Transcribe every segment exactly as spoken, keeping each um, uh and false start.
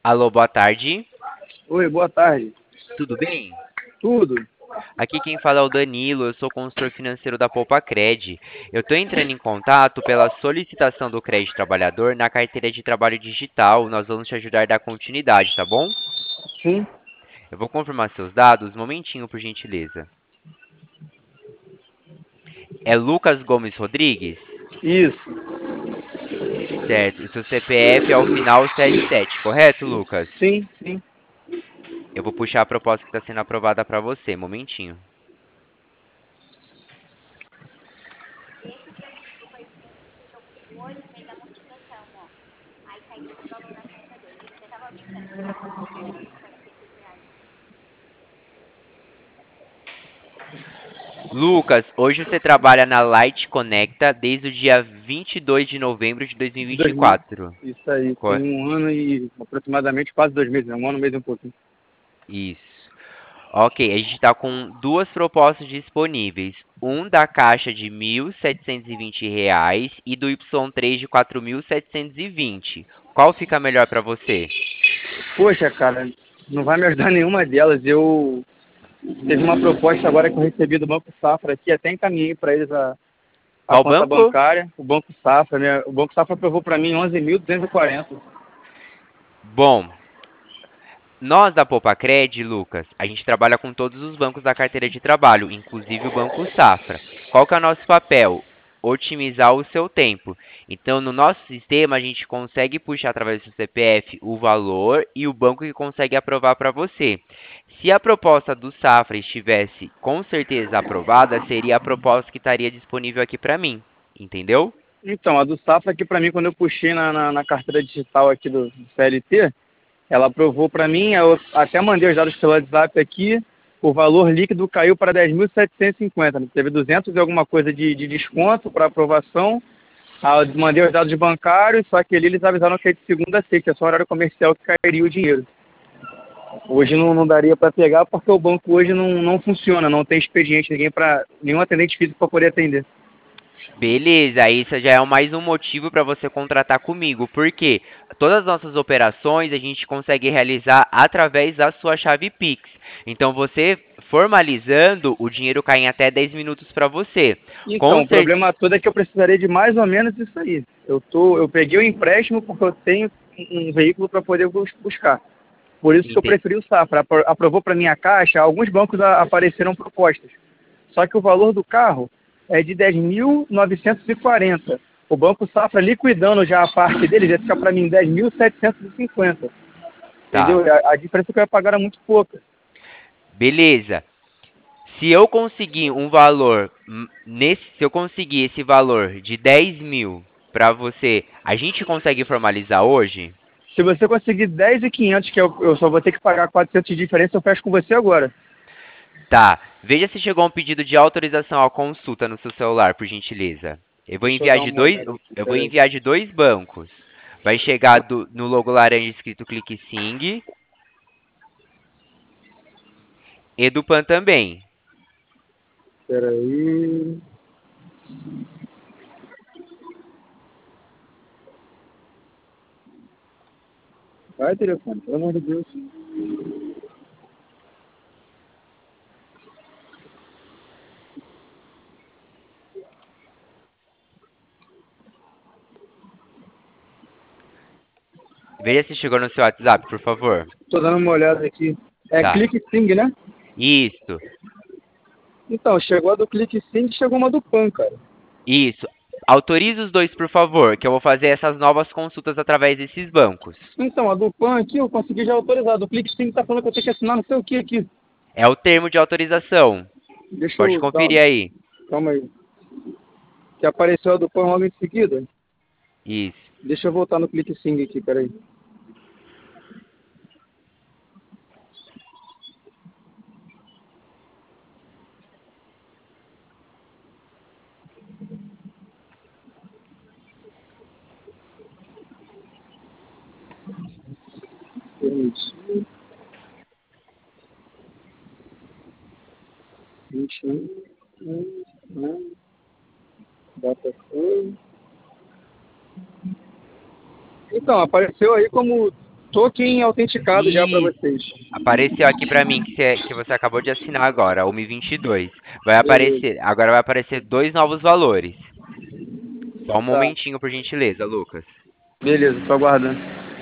Alô, boa tarde. Oi, boa tarde. Tudo bem? Tudo? Aqui quem fala é o Danilo, eu sou consultor financeiro da Poupacred. Eu estou entrando em contato pela solicitação do crédito trabalhador na carteira de trabalho digital. Nós vamos te ajudar a dar continuidade, tá bom? Sim, Eu vou confirmar seus dados, um momentinho, por gentileza. É Lucas Gomes Rodrigues? isso. Certo. E seu C P F é o final sete sete, correto, Lucas? Sim, sim. Eu vou puxar a proposta que está sendo aprovada para você, um momentinho. Lucas, hoje você trabalha na Light Conecta desde o dia vinte e dois de novembro de Dois mil. dois mil e vinte e quatro. Isso aí, Co- tem um ano e aproximadamente quase dois meses, né? Um ano, um mês e um pouquinho. Isso. Ok, a gente está com duas propostas disponíveis. Um da Caixa de mil setecentos e vinte reais e do Y três de quatro mil setecentos e vinte. Qual fica melhor para você? Poxa, cara, não vai me ajudar nenhuma delas. Eu teve uma proposta agora que eu recebi do Banco Safra aqui, até encaminhei para eles a, a Qual conta banco? bancária. O Banco Safra, né? O Banco Safra aprovou para mim onze mil duzentos e quarenta. Bom, nós da Poupacred, Lucas, a gente trabalha com todos os bancos da carteira de trabalho, inclusive o Banco Safra. Qual que é o nosso papel? Otimizar o seu tempo. Então, no nosso sistema, a gente consegue puxar através do seu C P F o valor e o banco que consegue aprovar para você. Se a proposta do Safra estivesse com certeza aprovada, seria a proposta que estaria disponível aqui para mim. Entendeu? Então, a do Safra aqui para mim, quando eu puxei na, na, na carteira digital aqui do, do C L T, ela aprovou para mim, eu até mandei os dados pelo WhatsApp aqui, o valor líquido caiu para dez mil setecentos e cinquenta, né? Teve duzentos e alguma coisa de, de desconto para aprovação, ah, eu mandei os dados bancários, só que ali eles avisaram que é de segunda a sexta, é só horário comercial que cairia o dinheiro. Hoje não, não daria para pegar porque o banco hoje não, não funciona, não tem expediente, ninguém para nenhum atendente físico para poder atender. Beleza, isso já é mais um motivo para você contratar comigo, porque todas as nossas operações a gente consegue realizar através da sua chave Pix. Então, você formalizando, o dinheiro cai em até dez minutos para você. Com Então, o cer... problema todo é que eu precisaria de mais ou menos isso aí. Eu, tô, eu peguei o empréstimo porque eu tenho um veículo para poder bus- buscar. Por isso que eu Ente- preferi o Safra. Apro- Aprovou para minha caixa, alguns bancos a- apareceram propostas. Só que o valor do carro é de dez mil novecentos e quarenta. O Banco Safra liquidando já a parte dele, vai ficar para mim dez mil setecentos e cinquenta. Entendeu? Tá, A, a diferença que eu ia pagar era muito pouca. beleza. Se eu conseguir um valor, hum, nesse, se eu conseguir esse valor de dez mil para você, a gente consegue formalizar hoje? Se você conseguir dez mil e quinhentos, que eu, eu só vou ter que pagar quatrocentos de diferença, eu fecho com você agora. Tá. Veja se chegou um pedido de autorização à consulta no seu celular, por gentileza. Eu vou Deixa eu enviar dar de uma dois, olhada aqui, eu vou peraí. enviar de dois bancos. Vai chegar do- no logo laranja escrito Clique Sim e do Pan também. Peraí. Vai, telefone, pelo amor de Deus. Veja se chegou no seu WhatsApp, por favor. Tô dando uma olhada aqui. É Tá. Clique Sing, né? Isso. Então, chegou a do Clique Sing e chegou uma do Pan, cara. Isso. Autorize os dois, por favor, que eu vou fazer essas novas consultas através desses bancos. Então, a do Pan aqui eu consegui já autorizar. Do Clique Sing tá falando que eu tenho que assinar não sei o que aqui. É o termo de autorização. Deixa Pode eu dar conferir uma... aí. Calma aí. Que apareceu a do Pan logo em seguida. Isso. Deixa eu voltar no Clique Sing aqui, peraí. Permitir. vinte e um. Né? Data foi. Então, apareceu aí como Tô aqui em autenticado já para Isso. vocês. Apareceu aqui pra mim que você, que você acabou de assinar agora, um e vinte e dois. Vai Beleza. aparecer, agora vai aparecer dois novos valores. Só um Tá. momentinho, por gentileza, Lucas. Beleza, tô aguardando.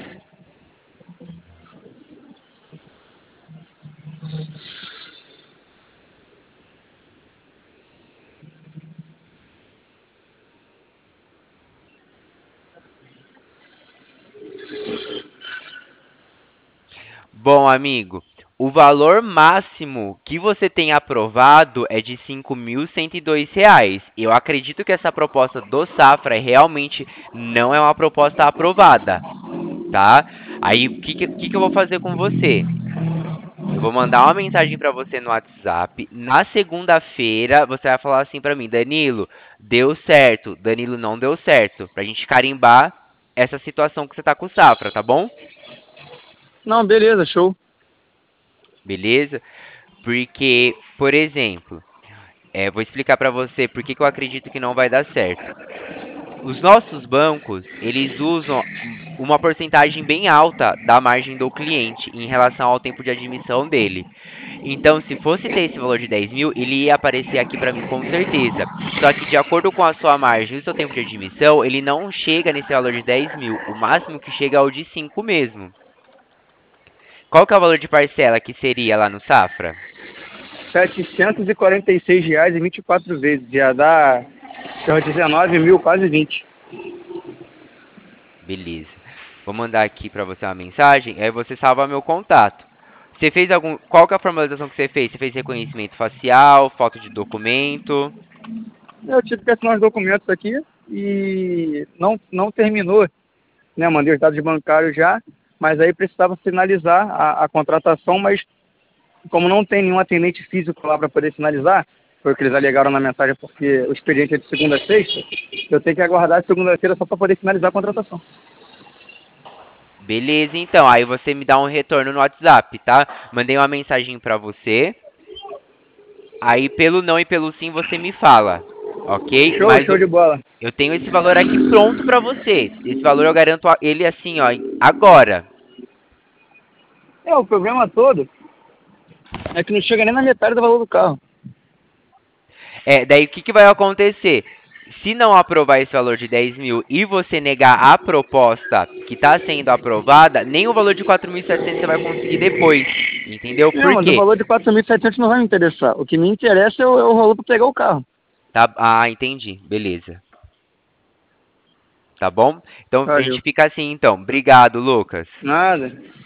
Bom, amigo, o valor máximo que você tem aprovado é de cinco mil cento e dois reais. Eu acredito que essa proposta do Safra realmente não é uma proposta aprovada, tá? Aí, o que, que, que que eu vou fazer com você? Eu vou mandar uma mensagem para você no WhatsApp. Na segunda-feira, você vai falar assim para mim, Danilo, deu certo. Danilo, não deu certo. Pra gente carimbar essa situação que você tá com o Safra, tá bom? Não, beleza, show. Beleza? Porque, por exemplo, é, vou explicar para você por que que eu acredito que não vai dar certo. Os nossos bancos, eles usam uma porcentagem bem alta da margem do cliente em relação ao tempo de admissão dele. Então, se fosse ter esse valor de dez mil, ele ia aparecer aqui para mim com certeza. Só que, de acordo com a sua margem e o seu tempo de admissão, ele não chega nesse valor de dez mil. O máximo que chega é o de cinco mesmo. Qual que é o valor de parcela que seria lá no Safra? setecentos e quarenta e seis reais e vinte e quatro vezes. Já dá dezenove mil, quase vinte. Beleza. Vou mandar aqui para você uma mensagem, aí você salva meu contato. Você fez algum. Qual que é a formalização que você fez? Você fez reconhecimento facial, foto de documento? Eu tive que assinar os documentos aqui e não, não terminou, né? Mandei os dados bancários já, mas aí precisava finalizar a, a contratação, mas como não tem nenhum atendente físico lá para poder finalizar, foi o que eles alegaram na mensagem, porque o expediente é de segunda a sexta, eu tenho que aguardar segunda-feira só para poder finalizar a contratação. Beleza, então. Aí você me dá um retorno no WhatsApp, tá? Mandei uma mensagem para você. Aí pelo não e pelo sim você me fala, ok? Show, Mas show eu, de bola. eu tenho esse valor aqui pronto para você. Esse valor eu garanto a- ele assim, ó, agora. É, o problema todo é que não chega nem na metade do valor do carro. É, daí o que, que vai acontecer? Se não aprovar esse valor de dez mil e você negar a proposta que está sendo aprovada, nem o valor de quatro mil e setecentos você vai conseguir depois. Entendeu? Não, Por mas o quê? valor de quatro mil e setecentos não vai me interessar. O que me interessa é o, é o valor para pegar o carro. Tá, ah, entendi. Beleza. Tá bom? Então a gente Valeu. fica assim então. Obrigado, Lucas. Nada.